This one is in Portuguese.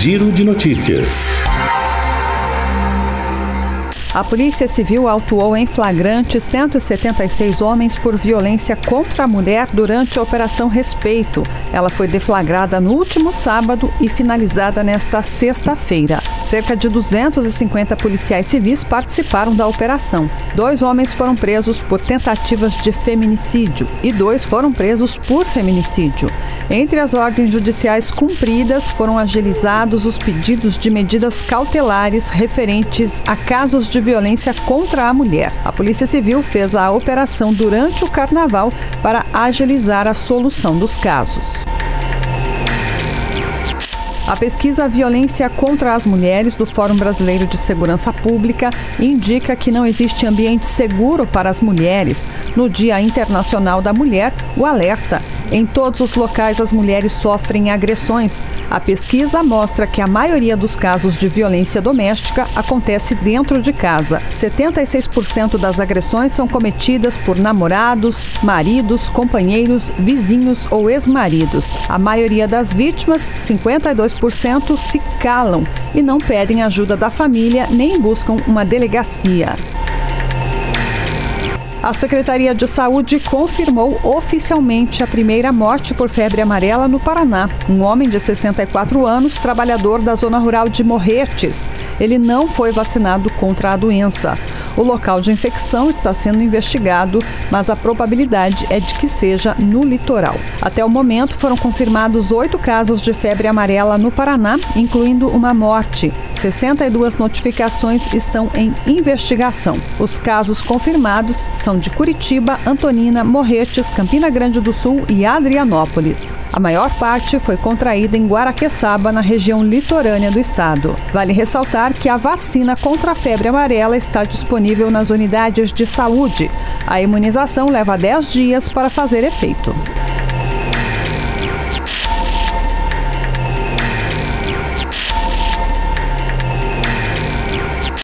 Giro de Notícias. A Polícia Civil autuou em flagrante 176 homens por violência contra a mulher durante a Operação Respeito. Ela foi deflagrada no último sábado e finalizada nesta sexta-feira. Cerca de 250 policiais civis participaram da operação. 2 homens foram presos por tentativas de feminicídio e 2 foram presos por feminicídio. Entre as ordens judiciais cumpridas, foram agilizados os pedidos de medidas cautelares referentes a casos de violência contra a mulher. A Polícia Civil fez a operação durante o Carnaval para agilizar a solução dos casos. A pesquisa Violência contra as Mulheres do Fórum Brasileiro de Segurança Pública indica que não existe ambiente seguro para as mulheres. No Dia Internacional da Mulher, o alerta: em todos os locais as mulheres sofrem agressões. A pesquisa mostra que a maioria dos casos de violência doméstica acontece dentro de casa. 76% das agressões são cometidas por namorados, maridos, companheiros, vizinhos ou ex-maridos. A maioria das vítimas, 52%, se calam e não pedem ajuda da família nem buscam uma delegacia. A Secretaria de Saúde confirmou oficialmente a primeira morte por febre amarela no Paraná. Um homem de 64 anos, trabalhador da zona rural de Morretes. Ele não foi vacinado contra a doença. O local de infecção está sendo investigado, mas a probabilidade é de que seja no litoral. Até o momento, foram confirmados 8 casos de febre amarela no Paraná, incluindo uma morte. 62 notificações estão em investigação. Os casos confirmados são de Curitiba, Antonina, Morretes, Campina Grande do Sul e Adrianópolis. A maior parte foi contraída em Guaraqueçaba, na região litorânea do estado. Vale ressaltar que a vacina contra a febre amarela está disponível nas unidades de saúde. A imunização leva 10 dias para fazer efeito.